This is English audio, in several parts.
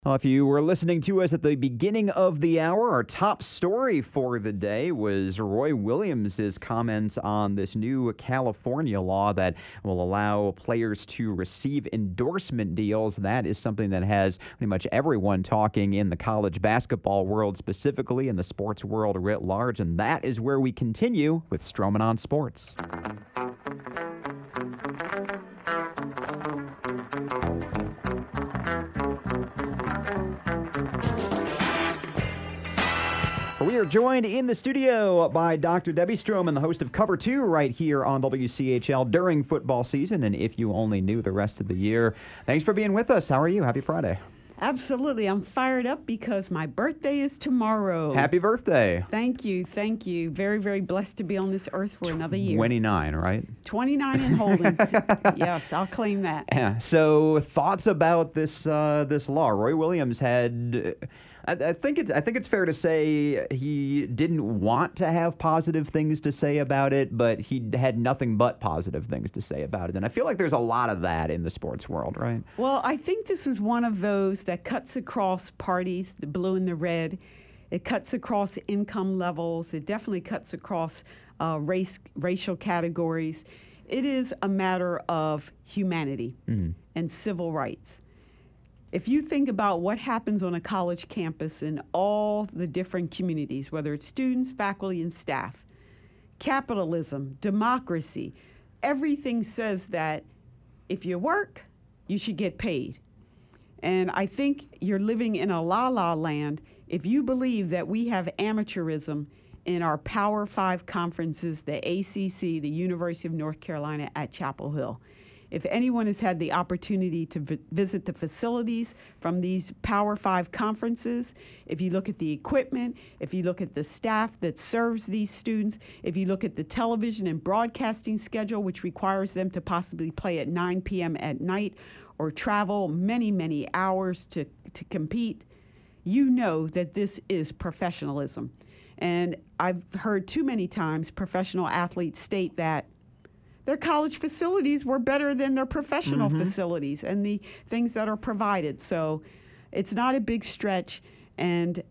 Well, if you were listening to us at the beginning of the hour, our top story for the day was Roy Williams' comments on this new California law that will allow players to receive endorsement deals. That is something that has pretty much everyone talking in the college basketball world, specifically in the sports world writ large. And that is where we continue with Stroman on Sports. We are joined in the studio by Dr. Debbie Stroman, the host of Cover 2 right here on WCHL during football season, and if you only knew the rest of the year. Thanks for being with us. How are you? Happy Friday. Absolutely. I'm fired up because my birthday is tomorrow. Happy birthday. Thank you. Thank you. Very, very blessed to be on this earth for another year. 29, right? 29 and holding. Yes, I'll claim that. Yeah. So thoughts about this law. Roy Williams had... I think it's fair to say he didn't want to have positive things to say about it, but he had nothing but positive things to say about it. And I feel like there's a lot of that in the sports world, right? Well, I think this is one of those that cuts across parties, the blue and the red. It cuts across income levels. It definitely cuts across racial categories. It is a matter of humanity and civil rights. If you think about what happens on a college campus in all the different communities, whether it's students, faculty, and staff, capitalism, democracy, everything says that if you work, you should get paid. And I think you're living in a la-la land if you believe that we have amateurism in our Power 5 conferences, the ACC, the University of North Carolina at Chapel Hill. If anyone has had the opportunity to visit the facilities from these Power 5 conferences, if you look at the equipment, if you look at the staff that serves these students, if you look at the television and broadcasting schedule, which requires them to possibly play at 9 p.m. at night or travel many, many hours to compete, you know that this is professionalism. And I've heard too many times professional athletes state that their college facilities were better than their professional facilities and the things that are provided. So it's not a big stretch, and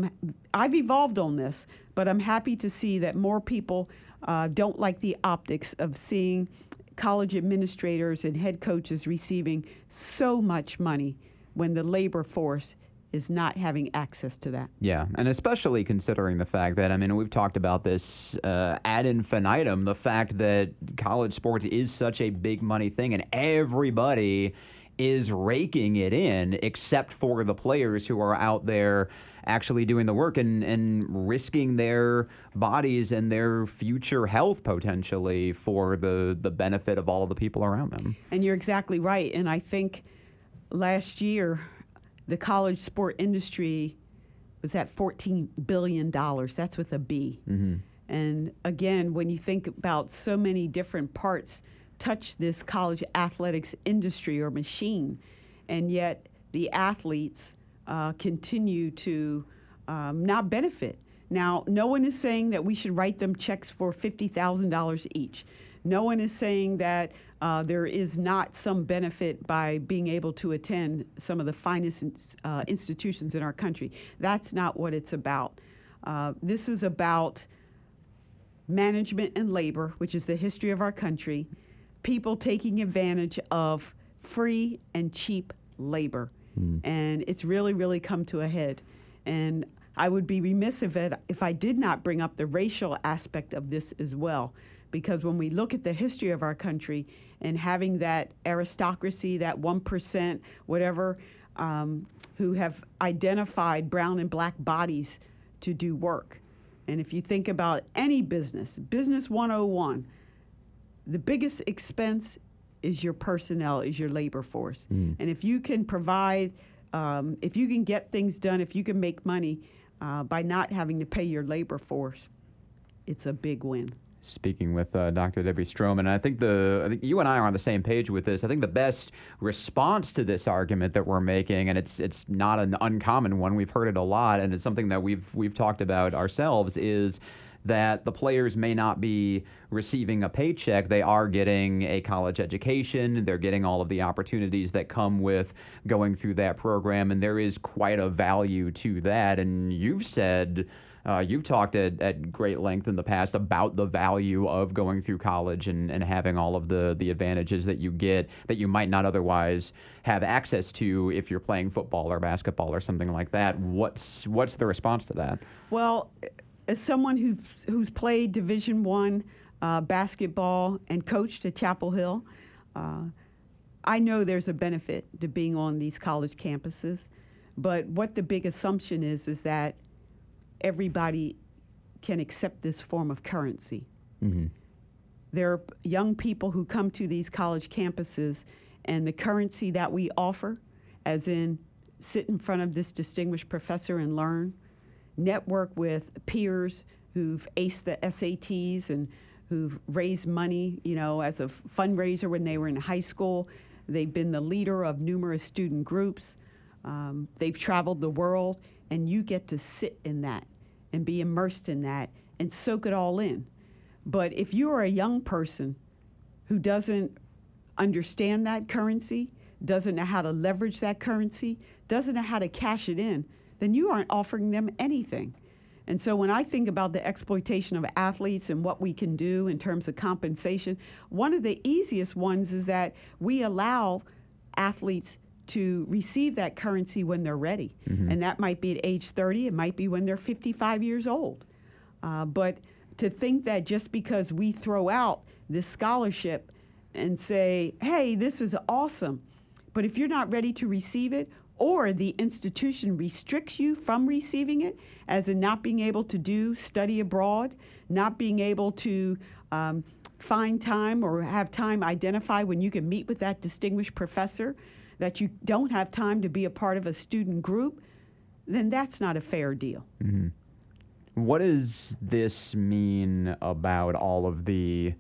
I've evolved on this, but I'm happy to see that more people don't like the optics of seeing college administrators and head coaches receiving so much money when the labor force is not having access to that. Yeah, and especially considering the fact that, I mean, we've talked about this ad infinitum, the fact that college sports is such a big money thing and everybody is raking it in except for the players who are out there actually doing the work and risking their bodies and their future health potentially for the benefit of all of the people around them. And you're exactly right. And I think last year, the college sport industry was at $14 billion. That's with a B. And again, when you think about so many different parts touch this college athletics industry or machine, and yet the athletes continue to not benefit. Now, no one is saying that we should write them checks for $50,000 each. No one is saying that there is not some benefit by being able to attend some of the finest institutions in our country. That's not what it's about. This is about management and labor, which is the history of our country, people taking advantage of free and cheap labor. And it's really, really come to a head. And I would be remiss if I did not bring up the racial aspect of this as well. Because when we look at the history of our country and having that aristocracy, that 1%, whatever, who have identified brown and black bodies to do work. And if you think about any business 101, the biggest expense is your personnel, is your labor force. And if you can provide, if you can get things done, if you can make money by not having to pay your labor force, it's a big win. Speaking with Dr. Debbie Stroman, I think you and I are on the same page with this. I think the best response to this argument that we're making, and it's not an uncommon one, we've heard it a lot, and it's something that we've talked about ourselves, is that the players may not be receiving a paycheck. They are getting a college education. They're getting all of the opportunities that come with going through that program, and there is quite a value to that. And you've talked at great length in the past about the value of going through college and having all of the advantages that you get that you might not otherwise have access to if you're playing football or basketball or something like that. What's the response to that? Well, as someone who's played Division I basketball and coached at Chapel Hill, I know there's a benefit to being on these college campuses. But what the big assumption is that everybody can accept this form of currency. Mm-hmm. There are young people who come to these college campuses, and the currency that we offer, as in sit in front of this distinguished professor and learn, network with peers who've aced the SATs and who've raised money, as a fundraiser when they were in high school. They've been the leader of numerous student groups. They've traveled the world, and you get to sit in that and be immersed in that and soak it all in. But if you are a young person who doesn't understand that currency, doesn't know how to leverage that currency, doesn't know how to cash it in, then you aren't offering them anything. And so when I think about the exploitation of athletes and what we can do in terms of compensation, one of the easiest ones is that we allow athletes to receive that currency when they're ready. Mm-hmm. And that might be at age 30, it might be when they're 55 years old. But to think that just because we throw out this scholarship and say, hey, this is awesome, but if you're not ready to receive it, or the institution restricts you from receiving it, as in not being able to study abroad, not being able to find time or have time identified when you can meet with that distinguished professor, that you don't have time to be a part of a student group, then that's not a fair deal. Mm-hmm. What does this mean about all of the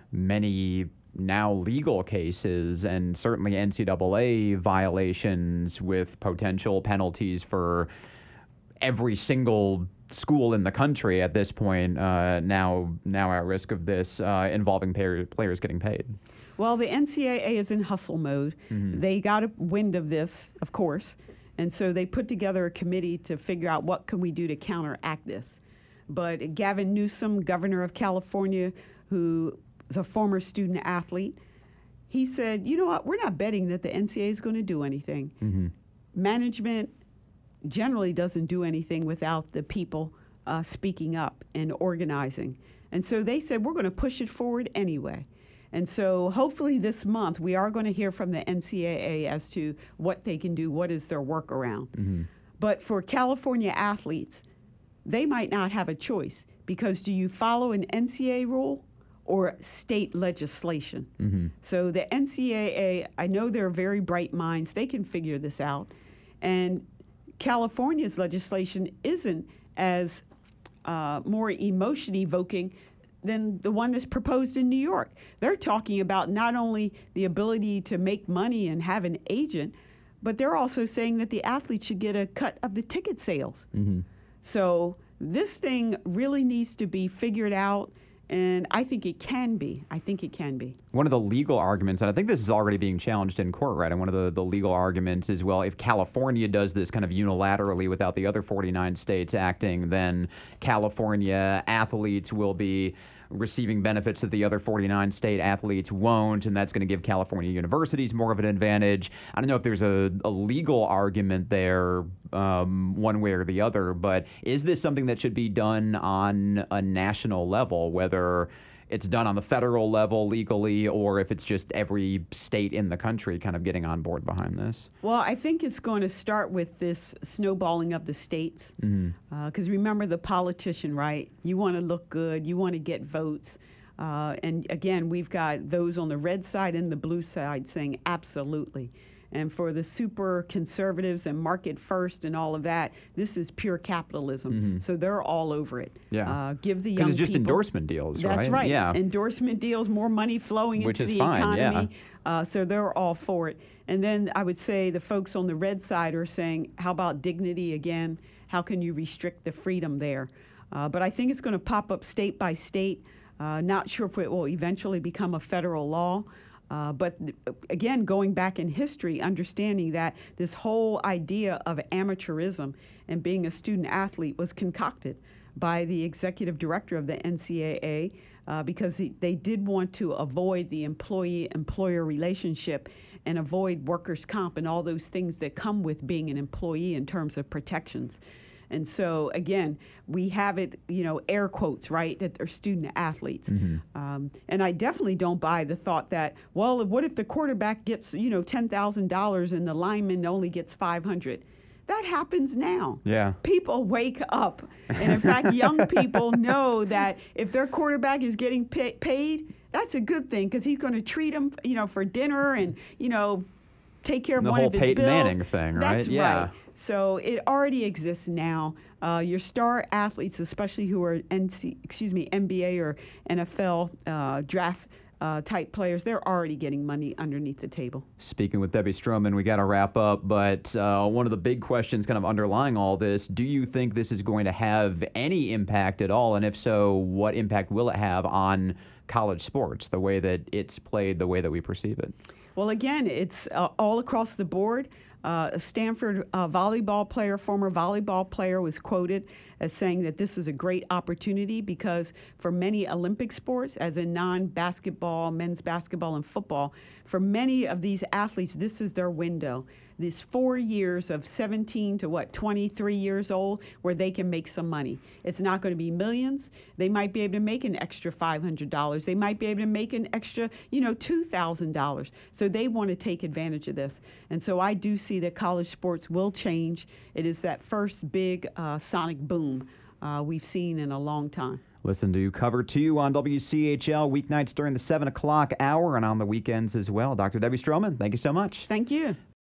many now legal cases and certainly NCAA violations with potential penalties for every single school in the country at this point, now at risk of this, involving players getting paid? Well, the NCAA is in hustle mode. Mm-hmm. They got a wind of this, of course, and so they put together a committee to figure out what can we do to counteract this. But Gavin Newsom, governor of California, who is a former student athlete, he said, you know what, we're not betting that the NCAA is going to do anything. Mm-hmm. Management generally doesn't do anything without the people speaking up and organizing. And so they said, we're going to push it forward anyway. And so hopefully this month we are going to hear from the NCAA as to what they can do, what is their workaround. Mm-hmm. But for California athletes, they might not have a choice, because do you follow an NCAA rule or state legislation? Mm-hmm. So the NCAA, I know they're very bright minds, they can figure this out. And California's legislation isn't as more emotion evoking than the one that's proposed in New York. They're talking about not only the ability to make money and have an agent, but they're also saying that the athletes should get a cut of the ticket sales. Mm-hmm. So this thing really needs to be figured out, and I think it can be. One of the legal arguments, and I think this is already being challenged in court, right? And one of the legal arguments is, well, if California does this kind of unilaterally without the other 49 states acting, then California athletes will be receiving benefits that the other 49 state athletes won't, and that's going to give California universities more of an advantage. I don't know if there's a legal argument there one way or the other, but is this something that should be done on a national level, whether it's done on the federal level legally or if it's just every state in the country kind of getting on board behind this? Well, I think it's going to start with this snowballing of the states. Because remember the politician, right? You want to look good. You want to get votes. And again, we've got those on the red side and the blue side saying absolutely. And for the super conservatives and market first and all of that, this is pure capitalism. Mm-hmm. So they're all over it. Yeah. Give the young because it's just people, endorsement deals, right? That's right. Yeah. Endorsement deals, more money flowing Which into is the fine, economy. yeah. So they're all for it. And then I would say the folks on the red side are saying, how about dignity again? How can you restrict the freedom there? But I think it's going to pop up state by state. Not sure if it will eventually become a federal law. Again, going back in history, understanding that this whole idea of amateurism and being a student athlete was concocted by the executive director of the NCAA because they did want to avoid the employee-employer relationship and avoid workers' comp and all those things that come with being an employee in terms of protections. And so, again, we have it, air quotes, right, that they're student athletes. And I definitely don't buy the thought that, well, what if the quarterback gets, $10,000 and the lineman only gets $500? That happens now. Yeah. People wake up. And in fact, young people know that if their quarterback is getting paid, that's a good thing because he's going to treat them, for dinner and, take care of the one whole of his Peyton bills. Manning thing, right? That's right. So it already exists now. Your star athletes, especially who are NBA or NFL draft type players, they're already getting money underneath the table. Speaking with Debbie Stroman, we got to wrap up, but one of the big questions kind of underlying all this, do you think this is going to have any impact at all? And if so, what impact will it have on college sports, the way that it's played, the way that we perceive it? Well, again, it's all across the board. A Stanford former volleyball player, was quoted as saying that this is a great opportunity because for many Olympic sports, as in non-basketball, men's basketball and football, for many of these athletes, this is their window. These 4 years of 17 to 23 years old where they can make some money. It's not going to be millions. They might be able to make an extra $500. They might be able to make an extra, $2,000. So they want to take advantage of this. And so I do see that college sports will change. It is that first big sonic boom we've seen in a long time. Listen to Cover 2 on WCHL weeknights during the 7 o'clock hour and on the weekends as well. Dr. Debbie Stroman, thank you so much. Thank you.